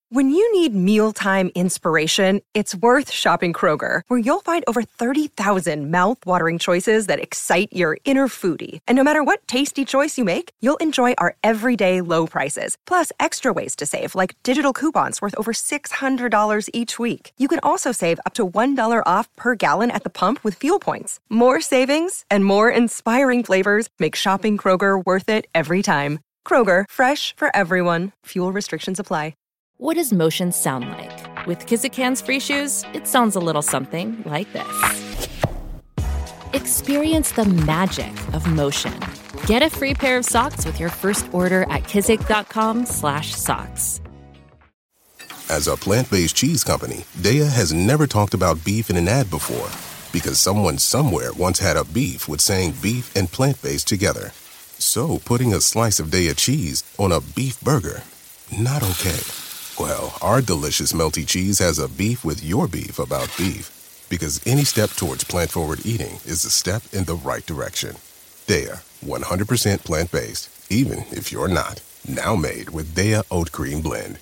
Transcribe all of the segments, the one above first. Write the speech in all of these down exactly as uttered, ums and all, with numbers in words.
When you need mealtime inspiration, it's worth shopping Kroger, where you'll find over thirty thousand mouth-watering choices that excite your inner foodie. And no matter what tasty choice you make, you'll enjoy our everyday low prices, plus extra ways to save, like digital coupons worth over six hundred dollars each week. You can also save up to one dollar off per gallon at the pump with fuel points. More savings and more inspiring flavors make shopping Kroger worth it every time. Kroger, fresh for everyone. Fuel restrictions apply. What does motion sound like? With Kizikans free shoes, it sounds a little something like this. Experience the magic of motion. Get a free pair of socks with your first order at kizik.com slash socks. As a plant-based cheese company, Daiya has never talked about beef in an ad before because someone somewhere once had a beef with saying beef and plant-based together. So putting a slice of Daiya cheese on a beef burger, not okay. Well, our delicious melty cheese has a beef with your beef about beef. Because any step towards plant-forward eating is a step in the right direction. Daiya, one hundred percent plant-based, even if you're not. Now made with Daiya Oat Cream Blend.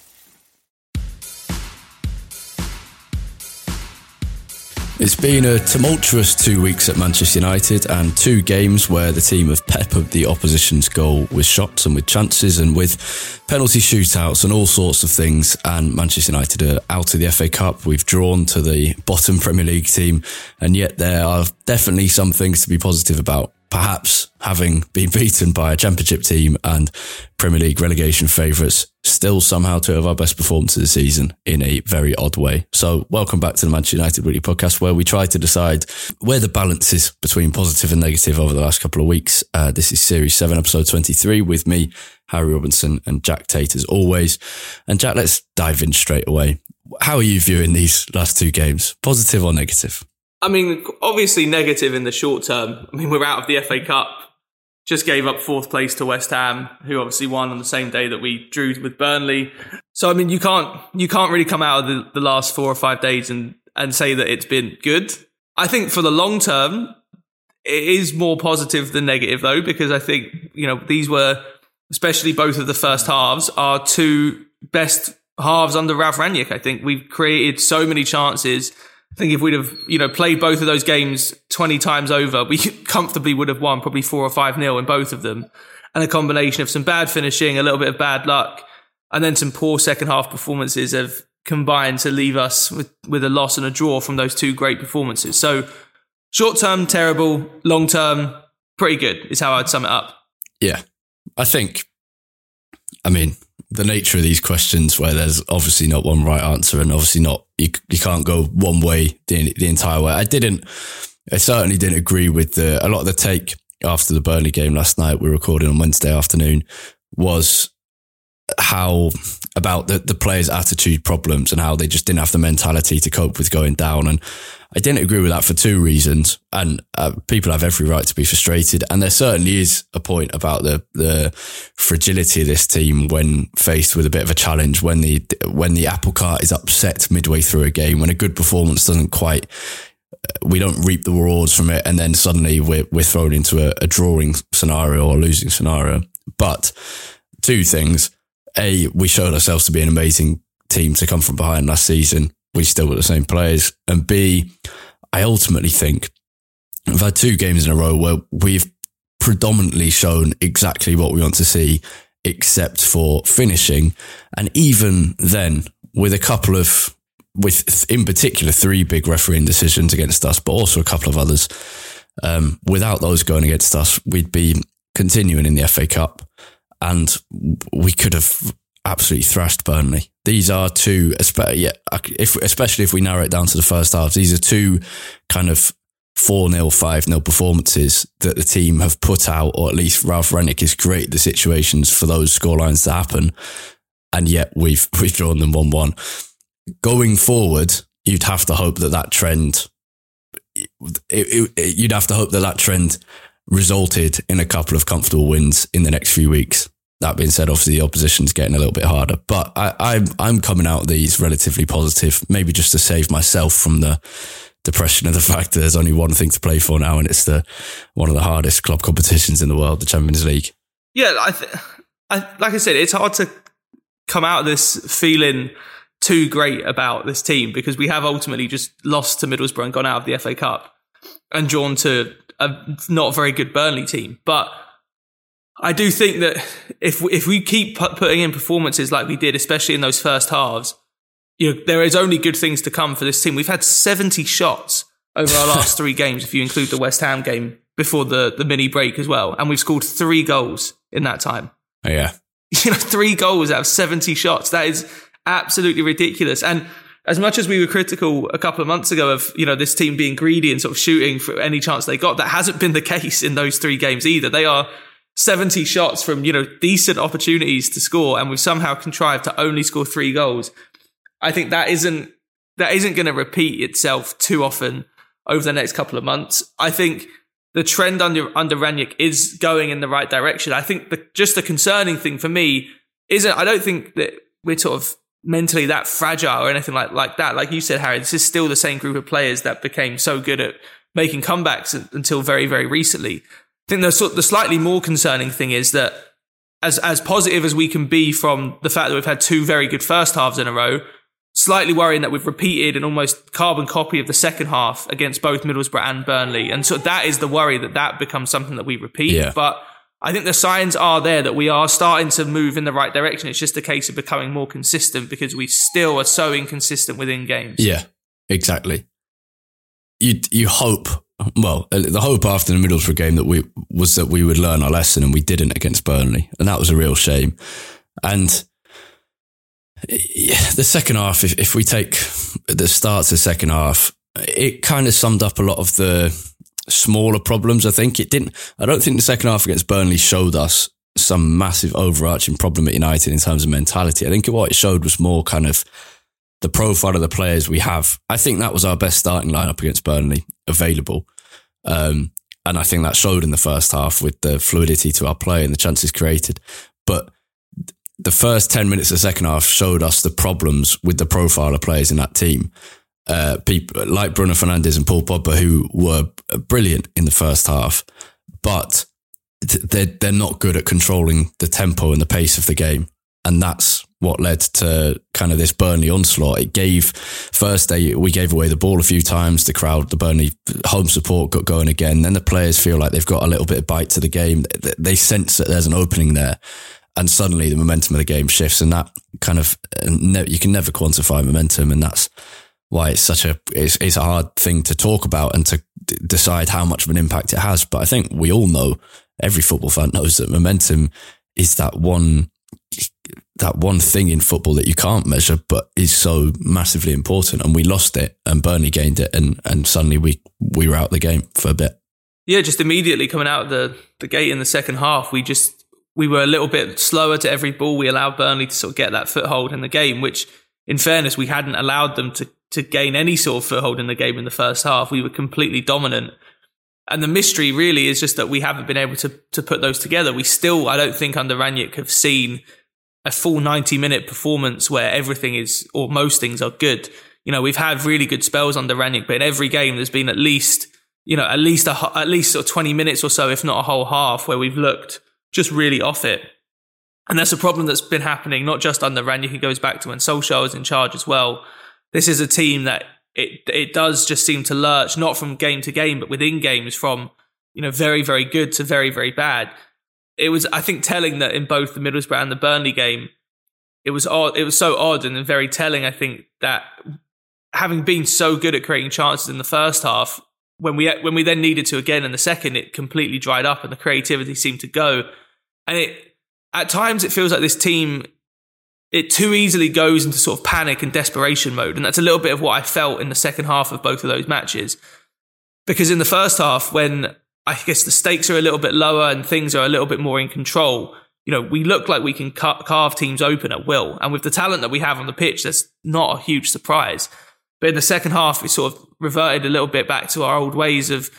It's been a tumultuous two weeks at Manchester United and two games where the team have peppered the opposition's goal with shots and with chances and with penalty shootouts and all sorts of things. And Manchester United are out of the F A Cup. We've drawn to the bottom Premier League team, and yet there are definitely some things to be positive about. Perhaps having been beaten by a Championship team and Premier League relegation favourites, still somehow two of our best performances this season in a very odd way. So welcome back to the Manchester United Weekly Podcast, where we try to decide where the balance is between positive and negative over the last couple of weeks. Uh, this is Series seven, Episode twenty-three, with me, Harry Robinson, and Jack Tate as always. And Jack, let's dive in straight away. How are you viewing these last two games? Positive or negative? I mean, obviously negative in the short term. I mean, we're out of the F A Cup. Just gave up fourth place to West Ham, who obviously won on the same day that we drew with Burnley. So, I mean, you can't you can't really come out of the, the last four or five days and, and say that it's been good. I think for the long term, it is more positive than negative, though, because I think, you know, these were, especially both of the first halves, our two best halves under Ralf Rangnick. I think we've created so many chances. I think if we'd have, you know, played both of those games twenty times over, we comfortably would have won probably four or five nil in both of them. And a combination of some bad finishing, a little bit of bad luck, and then some poor second half performances have combined to leave us with, with a loss and a draw from those two great performances. So short term, terrible. Long term, pretty good is how I'd sum it up. Yeah, I think, I mean, the nature of these questions where there's obviously not one right answer and obviously not, you, you can't go one way the, the entire way. I didn't, I certainly didn't agree with the, a lot of the take after the Burnley game last night. We were recording on Wednesday afternoon, was how about the, the players' attitude problems and how they just didn't have the mentality to cope with going down. And I didn't agree with that for two reasons. And uh, people have every right to be frustrated. And there certainly is a point about the the fragility of this team when faced with a bit of a challenge, when the when the apple cart is upset midway through a game, when a good performance doesn't quite, we don't reap the rewards from it, and then suddenly we're we're thrown into a, a drawing scenario or a losing scenario. But two things. A, we showed ourselves to be an amazing team to come from behind last season. We still got the same players. And B, I ultimately think we've had two games in a row where we've predominantly shown exactly what we want to see, except for finishing. And even then, with a couple of, with in particular, three big refereeing decisions against us, but also a couple of others, um, without those going against us, we'd be continuing in the F A Cup. And we could have absolutely thrashed Burnley. These are two, especially if we narrow it down to the first half, these are two kind of four nil, five nil performances that the team have put out, or at least Ralf Rangnick has created the situations for those scorelines to happen. And yet we've, we've drawn them one one. Going forward, you'd have to hope that that trend, it, it, it, you'd have to hope that that trend resulted in a couple of comfortable wins in the next few weeks. That being said, obviously the opposition's getting a little bit harder, but I, I'm I'm coming out of these relatively positive, maybe just to save myself from the depression of the fact that there's only one thing to play for now, and it's the one of the hardest club competitions in the world, the Champions League. Yeah, I, th- I like I said, it's hard to come out of this feeling, too great about this team, because we have ultimately just lost to Middlesbrough and gone out of the F A Cup and drawn to a not very good Burnley team. But I do think that if if we keep putting in performances like we did, especially in those first halves, you know, there is only good things to come for this team. We've had seventy shots over our last three games, if you include the West Ham game before the, the mini break as well. And we've scored three goals in that time. Oh, yeah. You know, three goals out of seventy shots. That is absolutely ridiculous. And as much as we were critical a couple of months ago of, you know, this team being greedy and sort of shooting for any chance they got, that hasn't been the case in those three games either. They are seventy shots from, you know, decent opportunities to score, and we've somehow contrived to only score three goals. I think that isn't that isn't going to repeat itself too often over the next couple of months. I think the trend under under Rangnick is going in the right direction. I think the, just the concerning thing for me isn't, I don't think that we're sort of mentally that fragile or anything like, like that. Like you said, Harry, this is still the same group of players that became so good at making comebacks until very, very recently. I think the, sort the slightly more concerning thing is that as as positive as we can be from the fact that we've had two very good first halves in a row, slightly worrying that we've repeated an almost carbon copy of the second half against both Middlesbrough and Burnley. And so that is the worry, that that becomes something that we repeat. Yeah. But I think the signs are there that we are starting to move in the right direction. It's just a case of becoming more consistent, because we still are so inconsistent within games. Yeah, exactly. You you hope, well, the hope after the Middlesbrough game that we was that we would learn our lesson, and we didn't against Burnley. And that was a real shame. And the second half, if, if we take the start to the second half, it kind of summed up a lot of the smaller problems. I think it didn't, I don't think the second half against Burnley showed us some massive overarching problem at United in terms of mentality. I think what it showed was more kind of the profile of the players we have. I think that was our best starting lineup against Burnley available. Um, and I think that showed in the first half with the fluidity to our play and the chances created. But the first ten minutes of the second half showed us the problems with the profile of players in that team. Uh, people like Bruno Fernandes and Paul Pogba, who were brilliant in the first half, but they're, they're not good at controlling the tempo and the pace of the game. And that's what led to kind of this Burnley onslaught. It gave, first day, we gave away the ball a few times. The crowd, the Burnley home support got going again. Then the players feel like they've got a little bit of bite to the game. They sense that there's an opening there. And suddenly the momentum of the game shifts, and that kind of, you can never quantify momentum. And that's why it's such a, it's, it's a hard thing to talk about and to d- decide how much of an impact it has. But I think we all know, every football fan knows, that momentum is that one, that one thing in football that you can't measure, but is so massively important. And we lost it, and Burnley gained it. And, and suddenly we, we were out of the game for a bit. Yeah, just immediately coming out of the, the gate in the second half, we just, we were a little bit slower to every ball. We allowed Burnley to sort of get that foothold in the game, which, in fairness, we hadn't allowed them to, to gain any sort of foothold in the game in the first half. We were completely dominant. And the mystery really is just that we haven't been able to, to put those together. We still, I don't think under Rangnick, have seen a full ninety minute performance where everything is, or most things are good. You know, we've had really good spells under Rangnick, but in every game there's been at least, you know, at least a, at least sort of twenty minutes or so, if not a whole half, where we've looked just really off it. And that's a problem that's been happening not just under Rangnick. It goes back to when Solskjaer was in charge as well. This is a team that it it does just seem to lurch, not from game to game, but within games, from, you know, very, very good to very, very bad. It was, I think, telling that in both the Middlesbrough and the Burnley game, it was odd, it was so odd and very telling, I think, that having been so good at creating chances in the first half, when we when we then needed to again in the second, it completely dried up and the creativity seemed to go. And it at times it feels like this team, it too easily goes into sort of panic and desperation mode. And that's a little bit of what I felt in the second half of both of those matches. Because in the first half, when I guess the stakes are a little bit lower and things are a little bit more in control, you know, we look like we can cut, carve teams open at will. And with the talent that we have on the pitch, that's not a huge surprise. But in the second half, we sort of reverted a little bit back to our old ways of,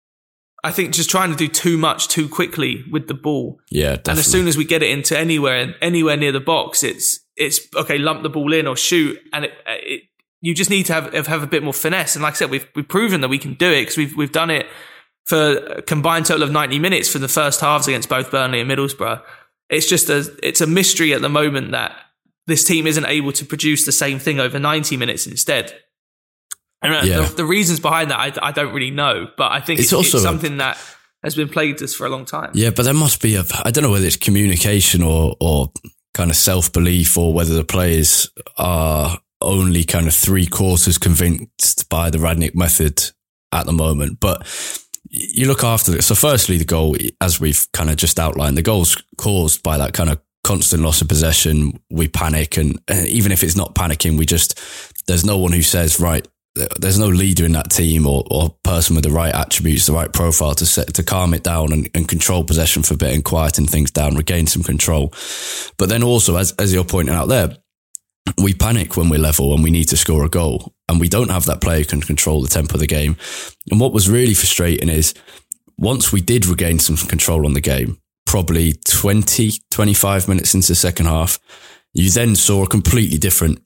I think, just trying to do too much too quickly with the ball. Yeah, definitely. And as soon as we get it into anywhere, anywhere near the box, it's it's okay, lump the ball in or shoot, and it, it you just need to have have a bit more finesse. And like I said, we've we've proven that we can do it, because we've we've done it for a combined total of ninety minutes for the first halves against both Burnley and Middlesbrough. It's just a it's a mystery at the moment that this team isn't able to produce the same thing over ninety minutes instead. And yeah. the, the reasons behind that, I, I don't really know, but I think it's, it's, also it's something a, that has been plagued us for a long time. Yeah, but there must be a, I don't know whether it's communication or, or kind of self-belief, or whether the players are only kind of three quarters convinced by the Rangnick method at the moment. But you look after it. So firstly, the goal, as we've kind of just outlined, the goal's caused by that kind of constant loss of possession. We panic, and, and even if it's not panicking, we just, there's no one who says, right, there's no leader in that team or, or person with the right attributes, the right profile to set, to calm it down and, and control possession for a bit and quieten things down, regain some control. But then also, as, as you're pointing out there, we panic when we're level and we need to score a goal, and we don't have that player who can control the tempo of the game. And what was really frustrating is once we did regain some control on the game, probably twenty, twenty-five minutes into the second half, you then saw a completely different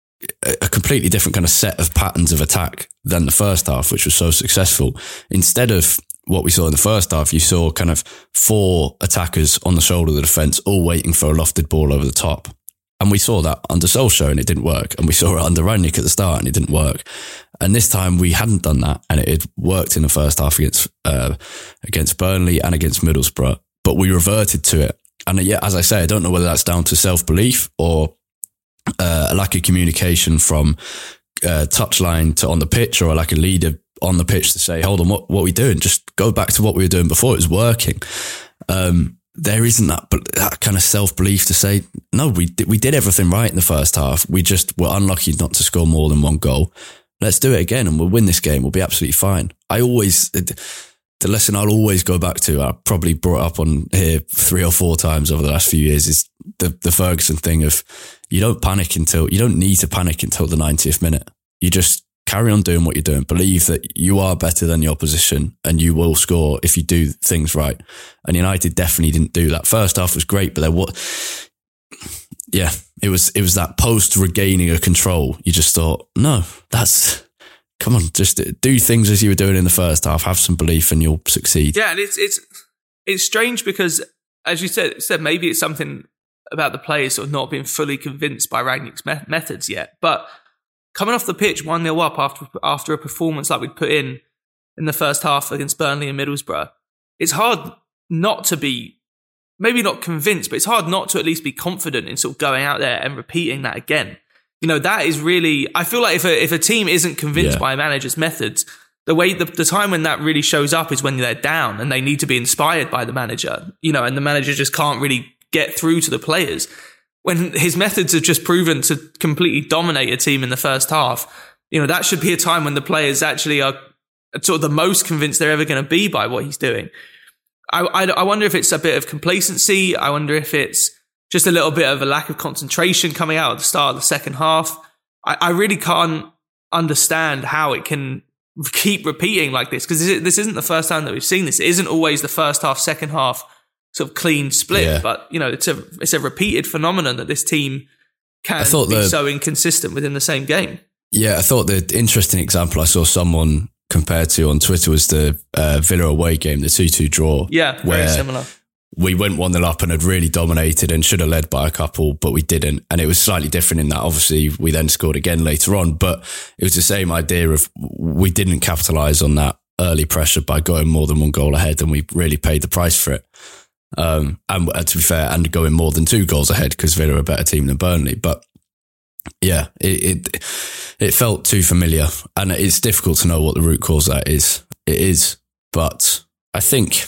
a completely different kind of set of patterns of attack than the first half, which was so successful. Instead of what we saw in the first half, you saw kind of four attackers on the shoulder of the defence, all waiting for a lofted ball over the top. And we saw that under Solskjaer and it didn't work. And we saw it under Rangnick at the start and it didn't work. And this time we hadn't done that, and it had worked in the first half against uh, against Burnley and against Middlesbrough. But we reverted to it. And yeah, as I say, I don't know whether that's down to self-belief or Uh, a lack of communication from uh, touchline to on the pitch, or a lack of leader on the pitch to say, hold on, what, what are we doing? Just go back to what we were doing before. It was working. Um, there isn't that, that kind of self-belief to say, no, we did, we did everything right in the first half. We just were unlucky not to score more than one goal. Let's do it again and we'll win this game. We'll be absolutely fine. I always... It, The lesson I'll always go back to, I probably brought up on here three or four times over the last few years, is the, the Ferguson thing of you don't panic until, you don't need to panic until the ninetieth minute. You just carry on doing what you're doing. Believe that you are better than the opposition and you will score if you do things right. And United definitely didn't do that. First half was great, but there was, yeah, it was, it was that post regaining of control. You just thought, no, that's, come on, just do things as you were doing in the first half. Have some belief and you'll succeed. Yeah, and it's it's it's strange because, as you said, said maybe it's something about the players sort of not being fully convinced by Rangnick's me- methods yet. But coming off the pitch one nil up after after a performance like we'd put in in the first half against Burnley and Middlesbrough, it's hard not to be, maybe not convinced, but it's hard not to at least be confident in sort of going out there and repeating that again. You know, that is really, I feel like if a, if a team isn't convinced yeah. by a manager's methods, the way, the, the time when that really shows up is when they're down and they need to be inspired by the manager, you know, and the manager just can't really get through to the players. When his methods have just proven to completely dominate a team in the first half, you know, that should be a time when the players actually are sort of the most convinced they're ever going to be by what he's doing. I, I, I wonder if it's a bit of complacency. I wonder if it's just a little bit of a lack of concentration coming out at the start of the second half. I, I really can't understand how it can keep repeating like this, because this isn't the first time that we've seen this. It isn't always the first half, second half sort of clean split, yeah. but you know, it's a it's a repeated phenomenon that this team can be the, so inconsistent within the same game. Yeah, I thought the interesting example I saw someone compared to on Twitter was the uh, Villa away game, the two two draw. Yeah, very similar. We went one nil up and had really dominated and should have led by a couple, but we didn't. And it was slightly different in that obviously we then scored again later on, but it was the same idea of we didn't capitalise on that early pressure by going more than one goal ahead, and we really paid the price for it. Um, and to be fair, and going more than two goals ahead because Villa are a better team than Burnley. But yeah, it, it, it felt too familiar, and it's difficult to know what the root cause of that is. It is, but I think...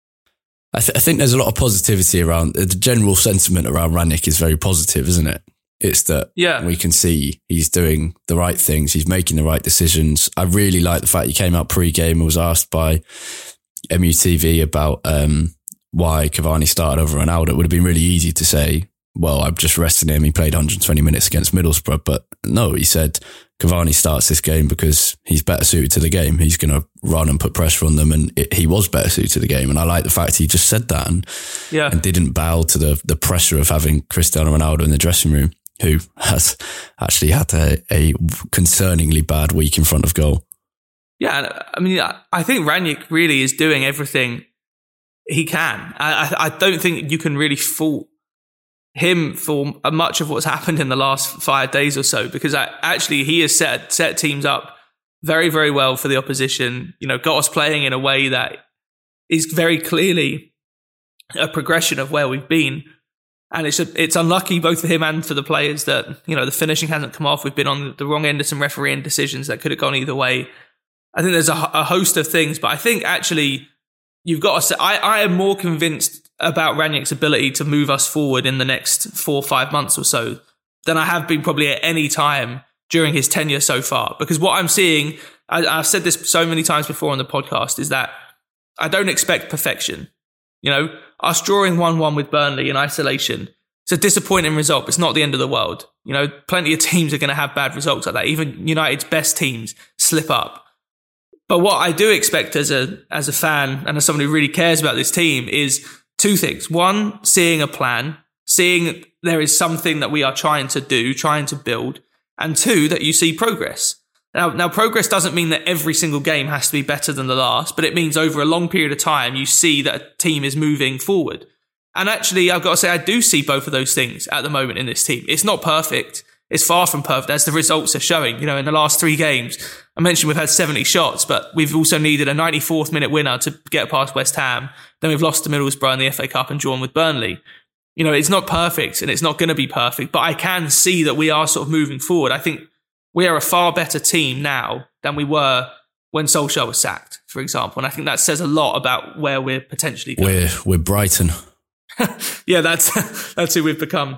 I, th- I think there's a lot of positivity around, the general sentiment around Rangnick is very positive, isn't it? It's that yeah. we can see he's doing the right things, he's making the right decisions. I really like the fact he came out pre-game and was asked by M U T V about um, why Cavani started over Ronaldo. It would have been really easy to say, well, I'm just resting him, he played one hundred twenty minutes against Middlesbrough. But no, he said Cavani starts this game because he's better suited to the game. He's going to run and put pressure on them, and it, he was better suited to the game. And I like the fact he just said that and, yeah. and didn't bow to the the pressure of having Cristiano Ronaldo in the dressing room, who has actually had a, a concerningly bad week in front of goal. Yeah, I mean, I think Rangnick really is doing everything he can. I, I don't think you can really fault him for much of what's happened in the last five days or so, because I, actually he has set set teams up very, very well for the opposition. You know, got us playing in a way that is very clearly a progression of where we've been. And it's a, it's unlucky both for him and for the players that, you know, the finishing hasn't come off. We've been on the wrong end of some refereeing decisions that could have gone either way. I think there's a, a host of things, but I think actually you've got to say, I, I am more convinced about Ranić's ability to move us forward in the next four or five months or so than I have been probably at any time during his tenure so far. Because what I'm seeing, I, I've said this so many times before on the podcast, is that I don't expect perfection. You know, us drawing one one with Burnley in isolation, it's a disappointing result. It's not the end of the world. You know, plenty of teams are going to have bad results like that. Even United's best teams slip up. But what I do expect as a as a fan and as someone who really cares about this team is two things. One, seeing a plan, seeing there is something that we are trying to do, trying to build. And two, that you see progress. Now, now, progress doesn't mean that every single game has to be better than the last, but it means over a long period of time, you see that a team is moving forward. And actually, I've got to say, I do see both of those things at the moment in this team. It's not perfect. It's far from perfect, as the results are showing. You know, in the last three games, I mentioned we've had seventy shots, but we've also needed a ninety-fourth minute winner to get past West Ham. Then we've lost to Middlesbrough in the F A Cup and drawn with Burnley. You know, it's not perfect and it's not going to be perfect, but I can see that we are sort of moving forward. I think we are a far better team now than we were when Solskjaer was sacked, for example. And I think that says a lot about where we're potentially going. We're, we're Brighton. Yeah, that's that's who we've become.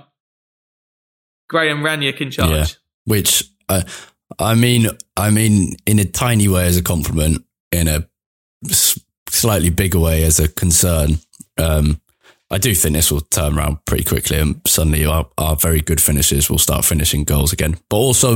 Graham Ranić in charge. Yeah. Which, uh, I mean, I mean, in a tiny way as a compliment, in a s- slightly bigger way as a concern. Um, I do think this will turn around pretty quickly and suddenly our, our very good finishers will start finishing goals again. But also,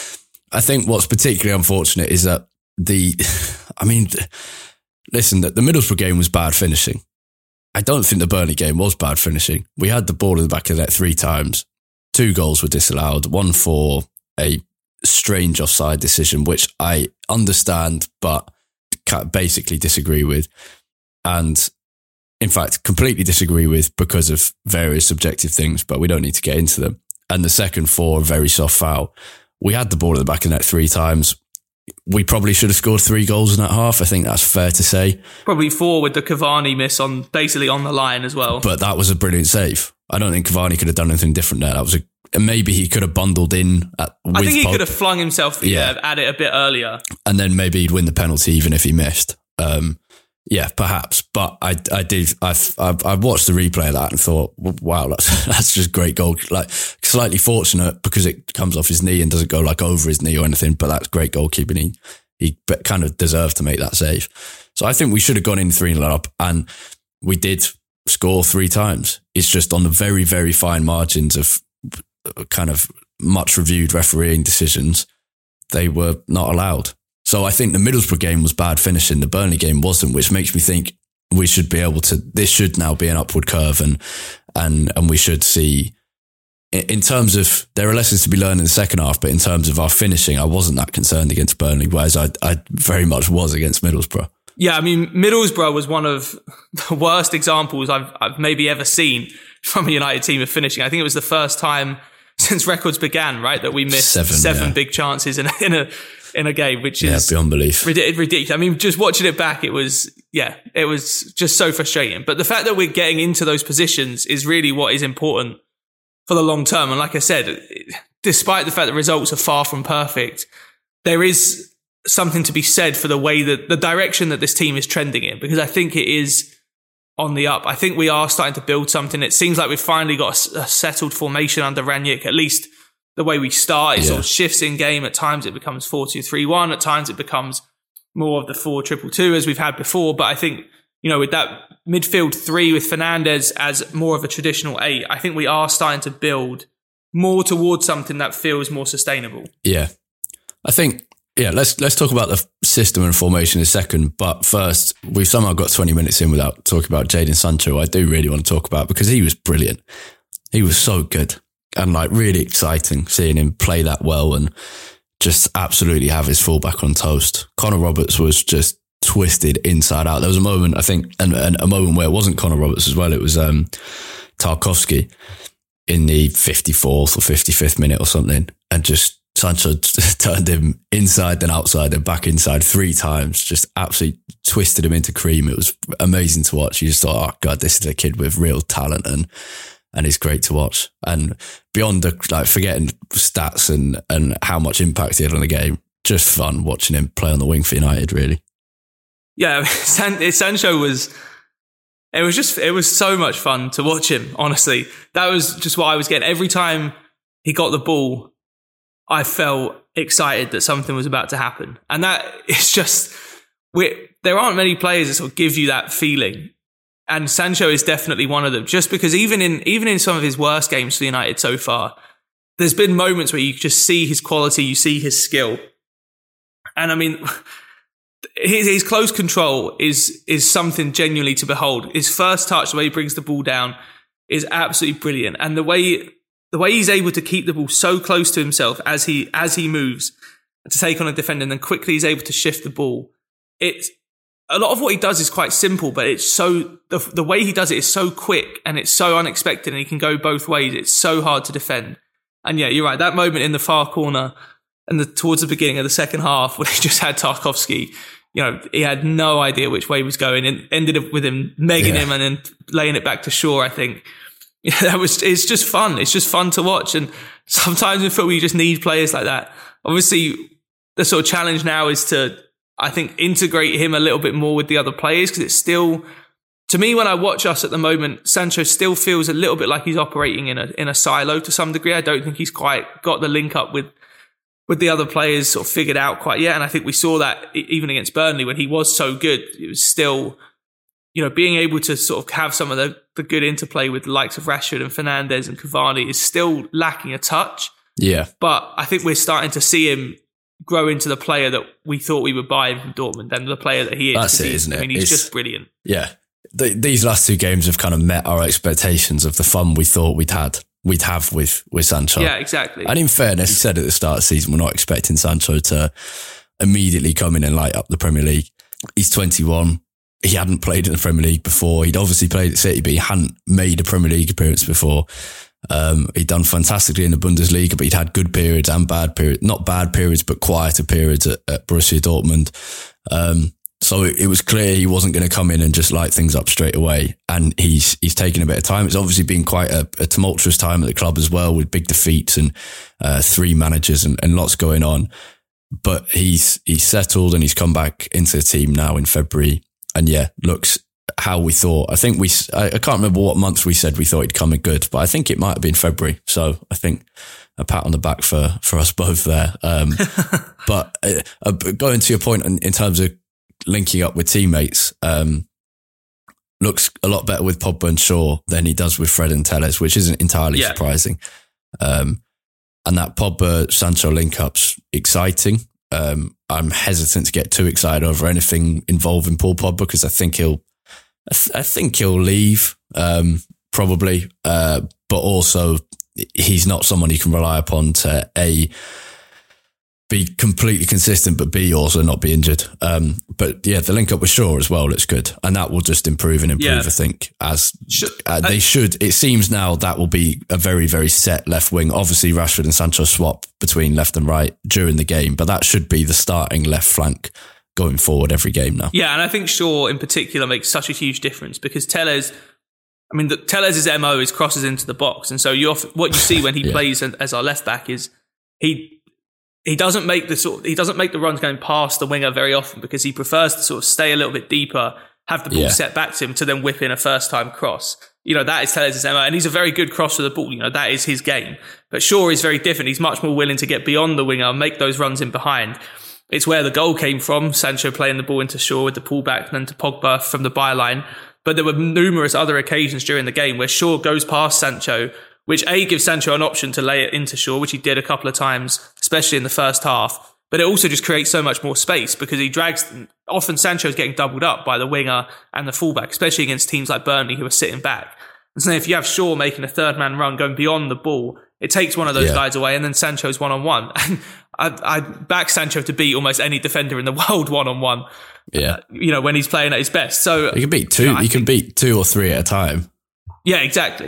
I think what's particularly unfortunate is that the, I mean, listen, that the Middlesbrough game was bad finishing. I don't think the Burnley game was bad finishing. We had the ball in the back of the net three times. Two goals were disallowed, one for a strange offside decision, which I understand, but basically disagree with. And in fact, completely disagree with because of various subjective things, but we don't need to get into them. And the second for a very soft foul. We had the ball at the back of the net three times. We probably should have scored three goals in that half. I think that's fair to say. Probably four with the Cavani miss on basically on the line as well. But that was a brilliant save. I don't think Cavani could have done anything different there. That was a, maybe he could have bundled in at, with I think he Pog- could have flung himself yeah. Yeah, at it a bit earlier. And then maybe he'd win the penalty even if he missed. Um, Yeah, perhaps, but I, I did. I've, I've, I've watched the replay of that and thought, wow, that's that's just great goal. Like slightly fortunate because it comes off his knee and doesn't go like over his knee or anything. But that's great goalkeeping. He he kind of deserved to make that save. So I think we should have gone in three nil up, and we did score three times. It's just on the very very fine margins of kind of much reviewed refereeing decisions, they were not allowed. So I think the Middlesbrough game was bad finishing. The Burnley game wasn't, which makes me think we should be able to, this should now be an upward curve and, and, and we should see in terms of, there are lessons to be learned in the second half, but in terms of our finishing, I wasn't that concerned against Burnley, whereas I, I very much was against Middlesbrough. Yeah. I mean, Middlesbrough was one of the worst examples I've, I've maybe ever seen from a United team of finishing. I think it was the first time since records began, right, that we missed seven, seven yeah. big chances in a, in a, in a game, which is yeah, beyond belief. ridiculous. I mean, just watching it back, it was, yeah, it was just so frustrating. But the fact that we're getting into those positions is really what is important for the long term. And like I said, despite the fact that results are far from perfect, there is something to be said for the way that the direction that this team is trending in, because I think it is on the up. I think we are starting to build something. It seems like we've finally got a settled formation under Ranić, at least the way we start. It yeah. sort of shifts in game. At times it becomes four two three one. At times it becomes more of the four two two as we've had before. But I think, you know, with that midfield three with Fernandes as more of a traditional eight, I think we are starting to build more towards something that feels more sustainable. Yeah. I think, yeah, let's let's talk about the system and formation in a second. But first, we've somehow got twenty minutes in without talking about Jadon Sancho. I do really want to talk about because he was brilliant. He was so good. And like really exciting seeing him play that well and just absolutely have his fullback on toast. Connor Roberts was just twisted inside out. There was a moment, I think, and, and a moment where it wasn't Connor Roberts as well. It was um, Tarkowski. in the fifty-fourth or fifty-fifth minute or something, and just Sancho turned him inside then outside and back inside three times, just absolutely twisted him into cream. It was amazing to watch. You just thought, oh God, this is a kid with real talent, and and it's great to watch. And beyond the, like, forgetting stats and, and how much impact he had on the game, just fun watching him play on the wing for United, really. Yeah, San- Sancho was, it was just, it was so much fun to watch him, honestly. That was just what I was getting. Every time he got the ball, I felt excited that something was about to happen. And that is just, we there aren't many players that sort of give you that feeling. And Sancho is definitely one of them, just because even in even in some of his worst games for United so far, there's been moments where you just see his quality, you see his skill. And I mean, his, his close control is is something genuinely to behold. His first touch, the way he brings the ball down, is absolutely brilliant. And the way the way he's able to keep the ball so close to himself as he as he moves to take on a defender, and then quickly he's able to shift the ball. It's a lot of what he does is quite simple, but it's so the the way he does it is so quick and it's so unexpected, and he can go both ways. It's so hard to defend. And yeah, you're right. That moment in the far corner and the towards the beginning of the second half, when he just had Tarkowski, you know, he had no idea which way he was going, and ended up with him megging yeah. him and then laying it back to Shaw. I think yeah, that was. It's just fun. It's just fun to watch. And sometimes in football, you just need players like that. Obviously, the sort of challenge now is to, I think, integrate him a little bit more with the other players, because it's still, to me, when I watch us at the moment, Sancho still feels a little bit like he's operating in a in a silo to some degree. I don't think he's quite got the link up with with the other players sort of figured out quite yet. And I think we saw that even against Burnley when he was so good. It was still, you know, being able to sort of have some of the, the good interplay with the likes of Rashford and Fernandes and Cavani is still lacking a touch. Yeah. But I think we're starting to see him grow into the player that we thought we would buy from Dortmund, and the player that he is. That's it, isn't it? I mean, he's it's, just brilliant. Yeah. The, these last two games have kind of met our expectations of the fun we thought we'd had. We'd have with, with Sancho. Yeah, exactly. And in fairness, he said at the start of the season, we're not expecting Sancho to immediately come in and light up the Premier League. He's twenty-one. He hadn't played in the Premier League before. He'd obviously played at City, but he hadn't made a Premier League appearance before. Um, he'd done fantastically in the Bundesliga, but he'd had good periods and bad periods. Not bad periods, but quieter periods at, at Borussia Dortmund. Um, So it, it was clear he wasn't going to come in and just light things up straight away. And he's he's taken a bit of time. It's obviously been quite a, a tumultuous time at the club as well, with big defeats and uh, three managers and, and lots going on. But he's he's settled and he's come back into the team now in February. And yeah, looks how we thought. I think we, I, I can't remember what month we said we thought he'd come in good, but I think it might have been February. So I think a pat on the back for, for us both there. Um, but uh, uh, going to your point in, in terms of linking up with teammates, um, looks a lot better with Pogba and Shaw than he does with Fred and Telles, which isn't entirely yeah. surprising. Um, and that Pogba Sancho link up's exciting. Um, I'm hesitant to get too excited over anything involving Paul Pogba, because I think he'll, I, th- I think he'll leave, um, probably. Uh, but also he's not someone you can rely upon to A, be completely consistent, but B, also not be injured. Um, but yeah, the link up with Shaw as well looks good, and that will just improve and improve. Yeah. I think as should, uh, they I, should. It seems now that will be a very, very set left wing. Obviously, Rashford and Sancho swap between left and right during the game, but that should be the starting left flank going forward every game now. Yeah, and I think Shaw in particular makes such a huge difference, because Telles, I mean, the, Telles' M O is crosses into the box, and so you often, what you see when he yeah. plays as our left back is he. He doesn't make the sort. He doesn't make the runs going past the winger very often, because he prefers to sort of stay a little bit deeper, have the ball yeah. set back to him, to then whip in a first time cross. You know, that is Telles' M O, and he's a very good crosser of the ball. You know, that is his game. But Shaw is very different. He's much more willing to get beyond the winger, make those runs in behind. It's where the goal came from. Sancho playing the ball into Shaw with the pullback, and then to Pogba from the byline. But there were numerous other occasions during the game where Shaw goes past Sancho, which A, gives Sancho an option to lay it into Shaw, which he did a couple of times, especially in the first half. But it also just creates so much more space, because he drags, often Sancho's getting doubled up by the winger and the fullback, especially against teams like Burnley who are sitting back. And so if you have Shaw making a third man run, going beyond the ball, it takes one of those yeah. guys away, and then Sancho's one on one. And I, I back Sancho to beat almost any defender in the world one on one. Yeah. Uh, you know, when he's playing at his best. So he can beat two, you know, he think, can beat two or three at a time. Yeah, exactly.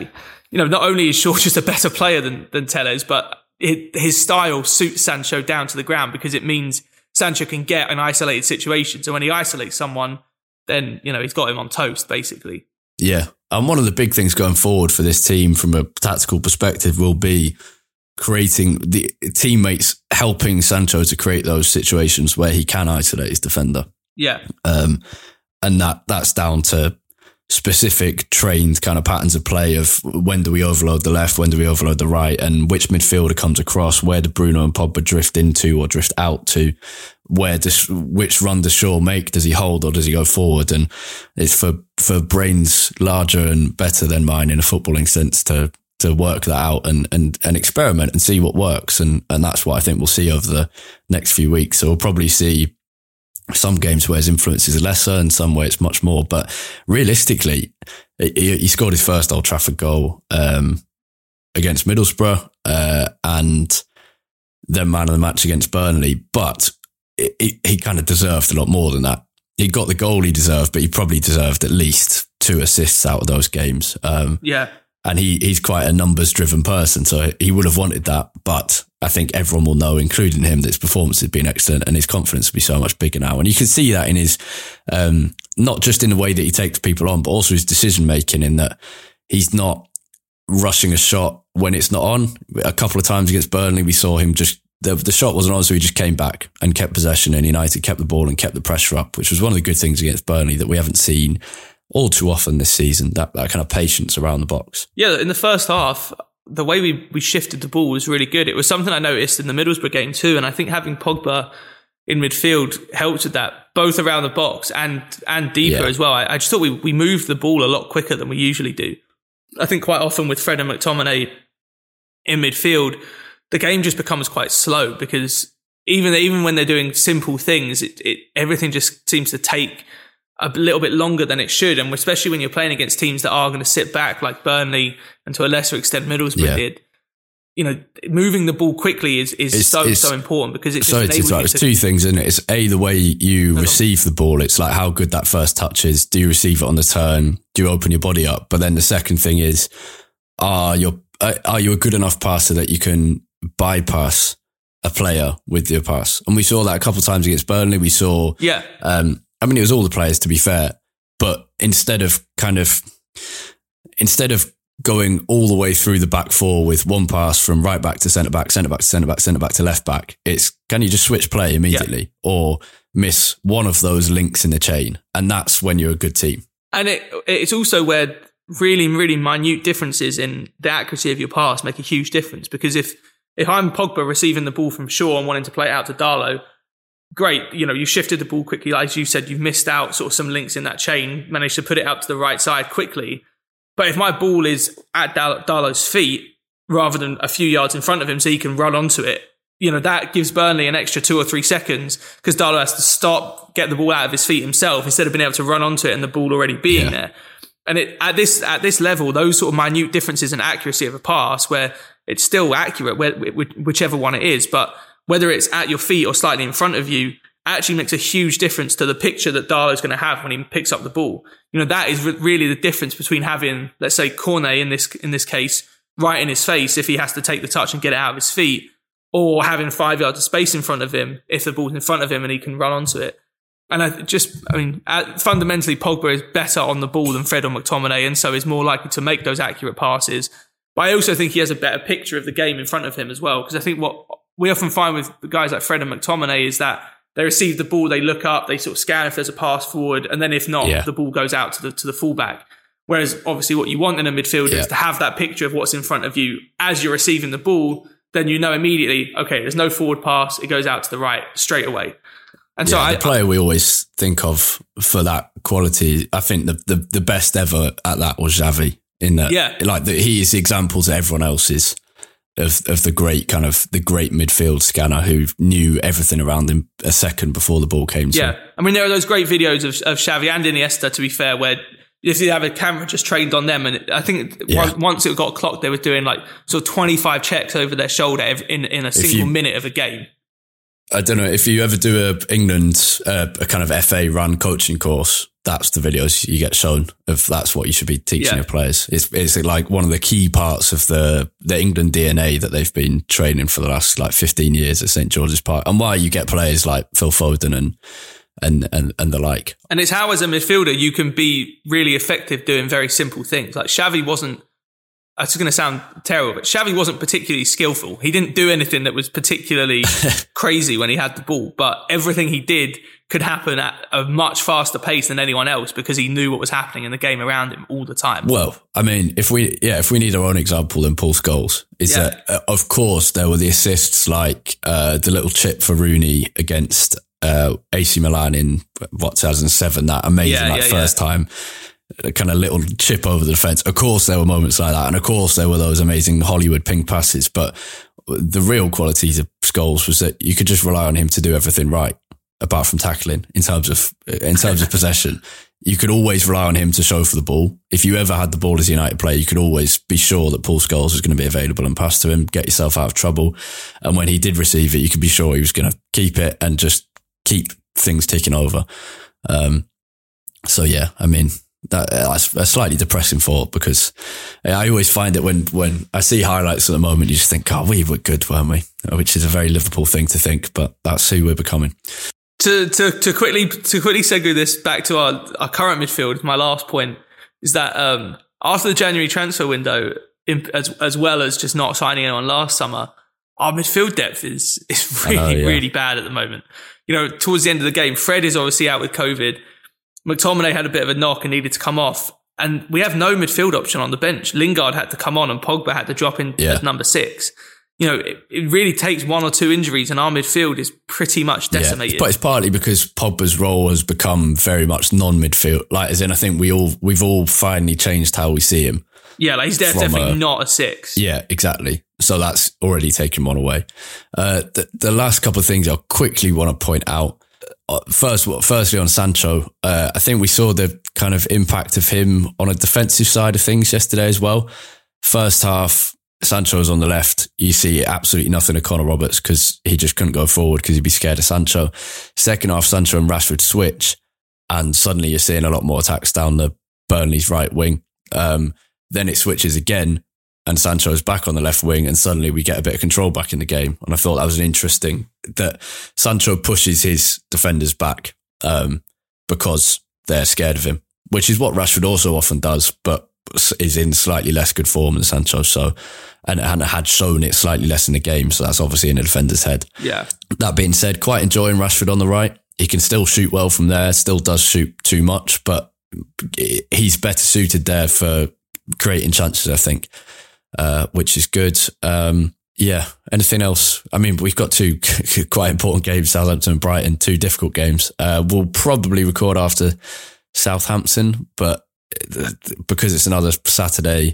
you know, not only is Shaw just a better player than, than Telles, but it, his style suits Sancho down to the ground because it means Sancho can get an isolated situation. So when he isolates someone, then, you know, he's got him on toast, basically. Yeah. And one of the big things going forward for this team from a tactical perspective will be creating the teammates, helping Sancho to create those situations where he can isolate his defender. Yeah. Um, and that that's down to specific trained kind of patterns of play of when do we overload the left, when do we overload the right, and which midfielder comes across, where do Bruno and Pogba drift into or drift out to, where does, which run does Shaw make? Does he hold or does he go forward? And it's for, for brains larger and better than mine in a footballing sense to, to work that out and, and, and experiment and see what works. And, and that's what I think we'll see over the next few weeks. So we'll probably see some games where his influence is lesser and some where it's much more. But realistically, he, he scored his first Old Trafford goal um, against Middlesbrough uh, and then man of the match against Burnley. But it, it, he kind of deserved a lot more than that. He got the goal he deserved, but he probably deserved at least two assists out of those games. Um, yeah. And he he's quite a numbers-driven person, so he would have wanted that. But I think everyone will know, including him, that his performance has been excellent and his confidence will be so much bigger now. And you can see that in his, um, not just in the way that he takes people on, but also his decision-making in that he's not rushing a shot when it's not on. A couple of times against Burnley, we saw him just, the, the shot wasn't on, so he just came back and kept possession, and United kept the ball and kept the pressure up, which was one of the good things against Burnley that we haven't seen all too often this season, that, that kind of patience around the box. Yeah, in the first half, the way we, we shifted the ball was really good. It was something I noticed in the Middlesbrough game too, and I think having Pogba in midfield helped with that, both around the box and and deeper yeah. as well. I, I just thought we, we moved the ball a lot quicker than we usually do. I think quite often with Fred and McTominay in midfield, the game just becomes quite slow because even even when they're doing simple things, it, it everything just seems to take a little bit longer than it should. And especially when you're playing against teams that are going to sit back like Burnley and to a lesser extent Middlesbrough yeah. did, you know, moving the ball quickly is, is so, it's, so important because it just so enables it's, right. you There's to... two things, isn't it? It's A, the way you receive the ball. It's like how good that first touch is. Do you receive it on the turn? Do you open your body up? But then the second thing is, are you, are you a good enough passer that you can bypass a player with your pass? And we saw that a couple of times against Burnley. We saw... Yeah. Um, I mean, it was all the players, to be fair, but instead of kind of, instead of going all the way through the back four with one pass from right back to centre back, centre back to centre back, centre back to left back, it's can you just switch play immediately yeah. or miss one of those links in the chain? And that's when you're a good team. And it it's also where really, really minute differences in the accuracy of your pass make a huge difference. Because if, if I'm Pogba receiving the ball from Shaw and wanting to play it out to Darlow, great, you know, you shifted the ball quickly. As you said, you've missed out sort of some links in that chain, managed to put it up to the right side quickly. But if my ball is at Dar- Darlow's feet rather than a few yards in front of him so he can run onto it, you know, that gives Burnley an extra two or three seconds because Darlow has to stop, get the ball out of his feet himself instead of being able to run onto it and the ball already being yeah. there. And it, at this at this level, those sort of minute differences in accuracy of a pass where it's still accurate, where, whichever one it is, but whether it's at your feet or slightly in front of you, actually makes a huge difference to the picture that Darlow's going to have when he picks up the ball. You know, that is really the difference between having, let's say, Cornet in this in this case, right in his face if he has to take the touch and get it out of his feet, or having five yards of space in front of him if the ball's in front of him and he can run onto it. And I just, I mean, fundamentally, Pogba is better on the ball than Fred or McTominay, and so is more likely to make those accurate passes. But I also think he has a better picture of the game in front of him as well, because I think what we often find with guys like Fred and McTominay is that they receive the ball, they look up, they sort of scan if there's a pass forward, and then if not, yeah. the ball goes out to the to the fullback. Whereas obviously what you want in a midfielder yeah. is to have that picture of what's in front of you as you're receiving the ball, then you know immediately, okay, there's no forward pass, it goes out to the right straight away. And yeah, so I, the player we always think of for that quality, I think the the, the best ever at that was Xavi. In that, yeah. like the, he is the example to everyone else's. Of, of the great kind of the great midfield scanner who knew everything around him a second before the ball came to yeah. him. I mean, there are those great videos of, of Xavi and Iniesta, to be fair, where if you have a camera just trained on them, and it, I think yeah. once it got clocked, they were doing like sort of twenty-five checks over their shoulder in, in a single you, minute of a game. I don't know if you ever do a England, uh, a kind of F A run coaching course, that's the videos you get shown of. That's what you should be teaching yeah. your players. It's, it's like one of the key parts of the, the England D N A that they've been training for the last like fifteen years at St George's Park, and why you get players like Phil Foden and, and, and, and the like. And it's how as a midfielder, you can be really effective doing very simple things. Like Xavi wasn't, it's going to sound terrible, but Xavi wasn't particularly skillful. He didn't do anything that was particularly crazy when he had the ball, but everything he did could happen at a much faster pace than anyone else because he knew what was happening in the game around him all the time. Well, I mean, if we, yeah, if we need our own example, then Paul Scholes is yeah. that, uh, of course, there were the assists like uh, the little chip for Rooney against uh, A C Milan in what two thousand seven, that amazing yeah, like yeah, first yeah. time. Kind of little chip over the defence. Of course, there were moments like that. And of course, there were those amazing Hollywood ping passes. But the real qualities of Scholes was that you could just rely on him to do everything right, apart from tackling in terms of, in terms of possession. You could always rely on him to show for the ball. If you ever had the ball as a United player, you could always be sure that Paul Scholes was going to be available and pass to him, get yourself out of trouble. And when he did receive it, you could be sure he was going to keep it and just keep things ticking over. Um, so yeah, I mean, That, that's a slightly depressing thought because I always find that when, when I see highlights at the moment, you just think, oh, we were good, weren't we? Which is a very Liverpool thing to think, but that's who we're becoming. To to to quickly to quickly segue this back to our, our current midfield, my last point is that um, after the January transfer window, as as well as just not signing anyone last summer, our midfield depth is is really, know, yeah. really bad at the moment. You know, towards the end of the game, Fred is obviously out with COVID. McTominay had a bit of a knock and needed to come off. And we have no midfield option on the bench. Lingard had to come on and Pogba had to drop in yeah. at number six. You know, it, it really takes one or two injuries and our midfield is pretty much decimated. Yeah, but it's partly because Pogba's role has become very much non-midfield. Like, as in, I think we all, we've all finally changed how we see him. Yeah, like he's definitely a, not a six. Yeah, exactly. So that's already taken one away. Uh, the, the last couple of things I'll quickly want to point out. First, firstly on Sancho, uh, I think we saw the kind of impact of him on a defensive side of things yesterday as well. First half, Sancho was on the left. You see absolutely nothing of Connor Roberts because he just couldn't go forward because he'd be scared of Sancho. Second half, Sancho and Rashford switch, and suddenly you're seeing a lot more attacks down the Burnley's right wing. Um, then it switches again, and Sancho's back on the left wing, and suddenly we get a bit of control back in the game. And I thought that was an interesting that Sancho pushes his defenders back um, because they're scared of him, which is what Rashford also often does, but is in slightly less good form than Sancho. So, and, and had shown it slightly less in the game. So that's obviously in a defender's head. Yeah. That being said, quite enjoying Rashford on the right. He can still shoot well from there, still does shoot too much, but he's better suited there for creating chances, I think. Uh, which is good. Um, yeah. Anything else? I mean, we've got two quite important games, Southampton and Brighton, two difficult games. Uh, we'll probably record after Southampton, but because it's another Saturday,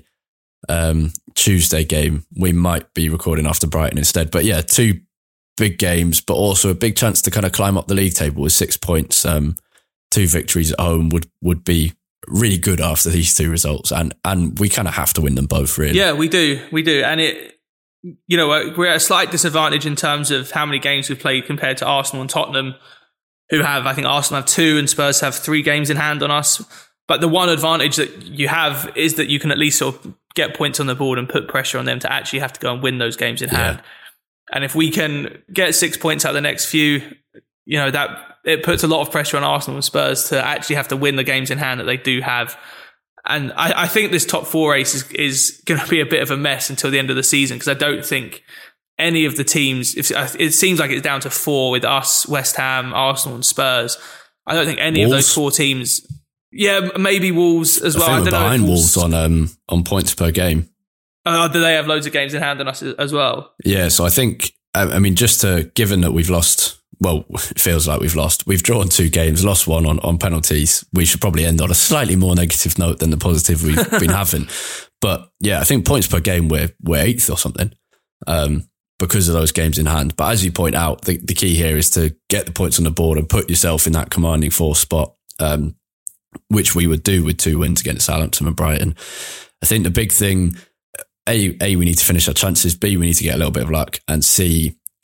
um, Tuesday game, we might be recording after Brighton instead. But yeah, two big games, but also a big chance to kind of climb up the league table with six points. Um, two victories at home would, would be really good after these two results, and and we kind of have to win them both, really. Yeah, we do, we do, and it, you know, we're at a slight disadvantage in terms of how many games we've played compared to Arsenal and Tottenham, who have, I think Arsenal have two and Spurs have three games in hand on us. But the one advantage that you have is that you can at least sort of get points on the board and put pressure on them to actually have to go and win those games in yeah. hand. And if we can get six points out of the next few, you know, that it puts a lot of pressure on Arsenal and Spurs to actually have to win the games in hand that they do have. And I, I think this top four race is, is going to be a bit of a mess until the end of the season, because I don't think any of the teams, if, it seems like it's down to four with us, West Ham, Arsenal and Spurs. I don't think any Wolves. of those four teams, yeah, maybe Wolves as well. I, think I don't behind know Wolves, Wolves on um, on points per game. Uh, do they have loads of games in hand on us as well? Yeah, so I think, I mean, just to, given that we've lost, well, it feels like we've lost. We've drawn two games, lost one on, on penalties. We should probably end on a slightly more negative note than the positive we've been having. But yeah, I think points per game, we're, we're eighth or something um, because of those games in hand. But as you point out, the, the key here is to get the points on the board and put yourself in that commanding fourth spot, um, which we would do with two wins against Southampton and Brighton. I think the big thing, A, A, we need to finish our chances. B, we need to get a little bit of luck. And C,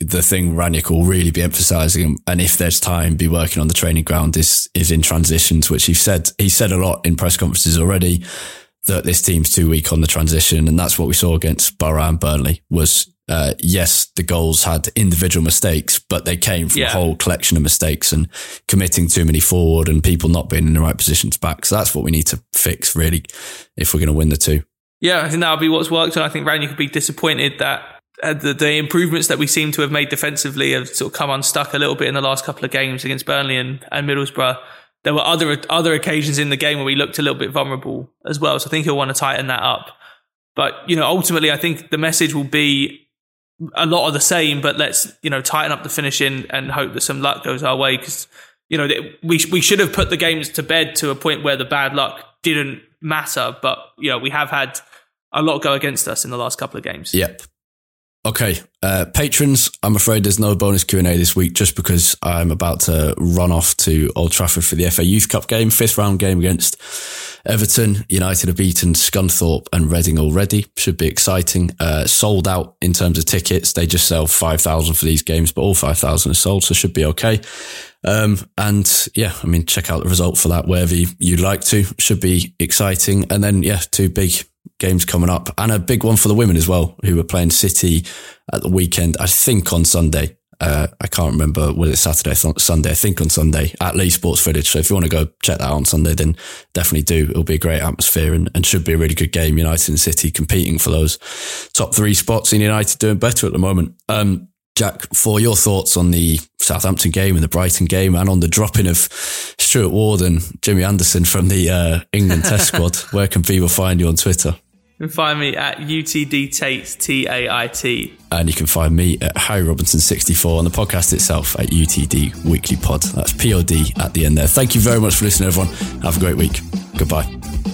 the thing Rangnick will really be emphasising, and if there's time, be working on the training ground is is in transitions, which he said he said a lot in press conferences already, that this team's too weak on the transition, and that's what we saw against Borough and Burnley. Was uh, yes, the goals had individual mistakes, but they came from yeah. a whole collection of mistakes and committing too many forward and people not being in the right positions back. So that's what we need to fix, really, if we're going to win the two. Yeah, I think that'll be what's worked, and I think Rangnick could be disappointed that uh, the, the improvements that we seem to have made defensively have sort of come unstuck a little bit in the last couple of games against Burnley and, and Middlesbrough. There were other other occasions in the game where we looked a little bit vulnerable as well, so I think he'll want to tighten that up. But, you know, ultimately, I think the message will be a lot of the same, but let's, you know, tighten up the finishing and hope that some luck goes our way, because, you know, we we should have put the games to bed to a point where the bad luck didn't matter, but, you know, we have had a lot go against us in the last couple of games. Yep. Okay, uh, patrons, I'm afraid there's no bonus Q and A this week just because I'm about to run off to Old Trafford for the F A Youth Cup game, fifth round game against Everton. United have beaten Scunthorpe and Reading already. Should be exciting. Uh, sold out in terms of tickets. They just sell five thousand for these games, but all five thousand are sold, so should be okay. Um, and yeah, I mean, check out the result for that wherever you, you'd like to. Should be exciting. And then, yeah, two big games coming up, and a big one for the women as well, who were playing City at the weekend, I think on Sunday. Uh, I can't remember, was it Saturday, Sunday? I think on Sunday at Lee Sports Village. So if you want to go check that out on Sunday, then definitely do. It'll be a great atmosphere and, and should be a really good game. United and City competing for those top three spots, and United doing better at the moment. Um, Jack, for your thoughts on the Southampton game and the Brighton game, and on the dropping of Stuart Ward and Jimmy Anderson from the uh, England Test squad, where can people find you on Twitter? You can find me at U T D Tate, T A I T. And you can find me at Harry Robinson sixty-four, on the podcast itself at U T D Weekly Pod. That's P O D at the end there. Thank you very much for listening, everyone. Have a great week. Goodbye.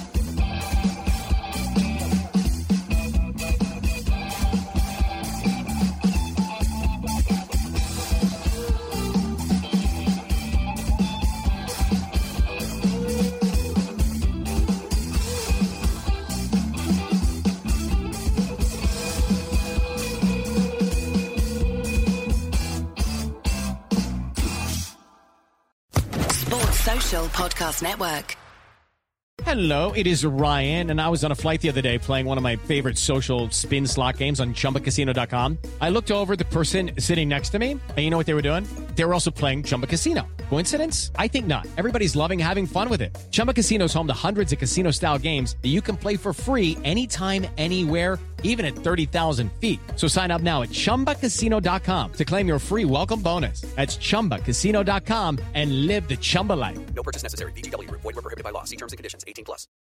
Podcast Network. Hello, it is Ryan, and I was on a flight the other day playing one of my favorite social spin slot games on Chumba Casino dot com. I looked over at the person sitting next to me, and you know what they were doing? They were also playing Chumba Casino. Coincidence? I think not. Everybody's loving having fun with it. Chumba Casino is home to hundreds of casino-style games that you can play for free anytime, anywhere, even at thirty thousand feet. So sign up now at Chumba Casino dot com to claim your free welcome bonus. That's Chumba Casino dot com and live the Chumba life. No purchase necessary. V G W. Void where prohibited by law. See terms and conditions. eighteen plus.